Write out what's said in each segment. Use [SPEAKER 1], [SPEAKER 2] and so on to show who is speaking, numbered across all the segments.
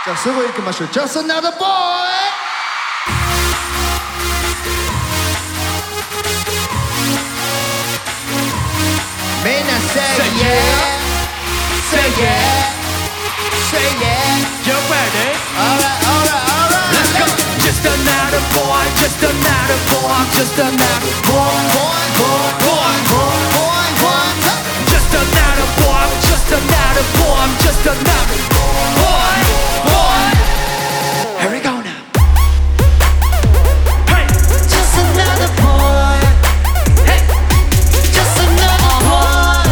[SPEAKER 1] じゃあすぐ行きましょう。 Just another boy。 みんな say yeah say yeah say yeah
[SPEAKER 2] You ready?
[SPEAKER 1] alright alright alright
[SPEAKER 2] Let's go. Just another boy, just another boy, just another boy,
[SPEAKER 1] boy boy boy boy boy
[SPEAKER 2] just another boy, just another boy, just another boy, boy. Here we go now. Hey,
[SPEAKER 3] Just another boy.
[SPEAKER 2] hey,
[SPEAKER 3] Just another boy.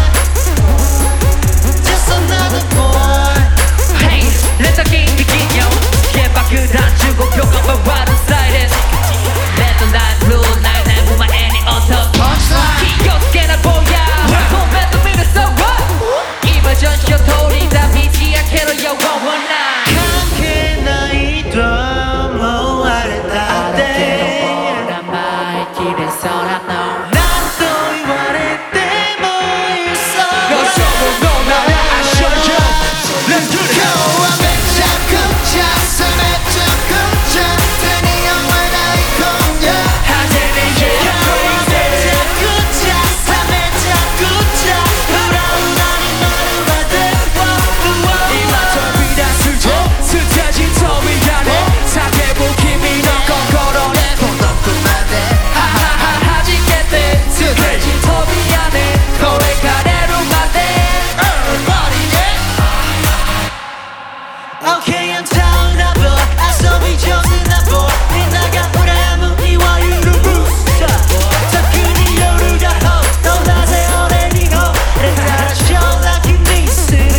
[SPEAKER 3] Just another boy.
[SPEAKER 2] hey. Let's get begin yo. Yeah, back to that. 15秒間回るスタイルです。Let the night blue night night move my any auto. 気をつけな坊や。コメント見るso what? 今上司を通りだ道開けろよ。One one nine.
[SPEAKER 3] 関係ないと思われたって
[SPEAKER 2] 名前切れそうなの。
[SPEAKER 3] 何と言われても嘘
[SPEAKER 2] どうしようものなら I show you. Let's do
[SPEAKER 1] 今日
[SPEAKER 2] it.
[SPEAKER 1] はめちゃくちゃめちゃくちゃ手に負えない今夜
[SPEAKER 2] 派手に
[SPEAKER 3] 今日
[SPEAKER 2] yeah
[SPEAKER 3] はめ
[SPEAKER 2] crazy.
[SPEAKER 3] ちゃくちゃめちゃくちゃフラフラになるまで
[SPEAKER 2] 今飛び出すぜステージ飛びやれ叫ぶ君の心で
[SPEAKER 1] 届くまで
[SPEAKER 2] はははじけてステージ飛びやれこれかれるまで Everybody yeah
[SPEAKER 3] Okay, I'm downなボー遊び上手なボーみんなが羨むいわゆるブースター特に夜がホットなぜ俺に惚れたら将来にする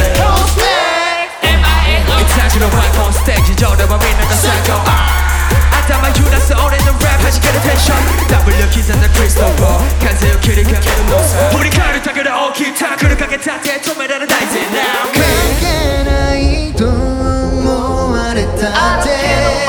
[SPEAKER 2] MIA 最初のファンコンステージ上ではみんなが最高頭揺らす俺のラップ弾けるテンション W 刻んだクリストフォー風を切りかけるのさ振り返るだけで大きいタックルかけたって止められないぜ Now
[SPEAKER 1] 関係ないと思われたって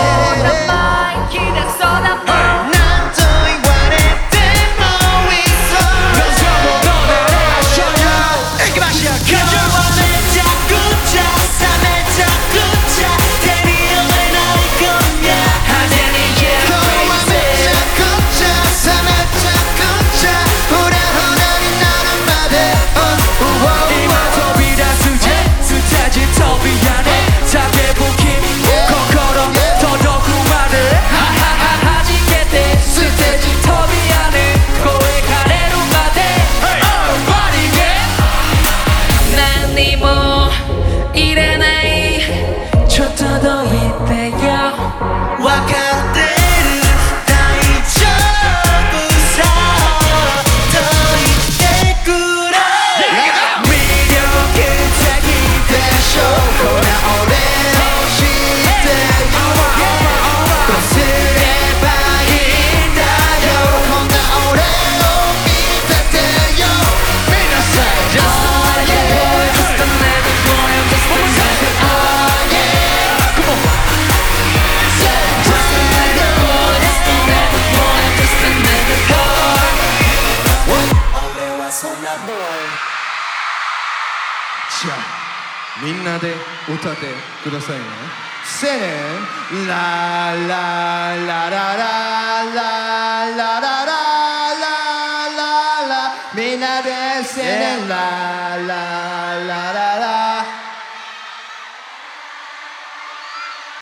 [SPEAKER 1] なんと言われてもいいそう
[SPEAKER 2] どうしようものなら I show you
[SPEAKER 1] 行きましょう
[SPEAKER 3] 今日はめちゃくちゃめちゃくちゃ手に負えない今夜
[SPEAKER 2] 派手に yeah
[SPEAKER 1] 今日はめちゃくちゃめちゃくちゃフラフラになるまで
[SPEAKER 2] 今飛び出すぜステージ飛びやれ叫ぶ君心届くまでははははじけてステージ飛びやれ声かれるまで Everybody get 何も入れないちょっとどいてよ
[SPEAKER 3] 分かってる大丈夫さと言ってくれ
[SPEAKER 2] 魅力的
[SPEAKER 1] でしょうこれ俺を知ってよどうすればいいんだよこんな俺を見ててよみんな say just another boy just another boy I'm just another boy yeah come on say just another boy just another boy I'm just another boy 俺はそんな boy じゃあみんなで歌ってくださいね。せーのラララララララララララみんなでせーのララ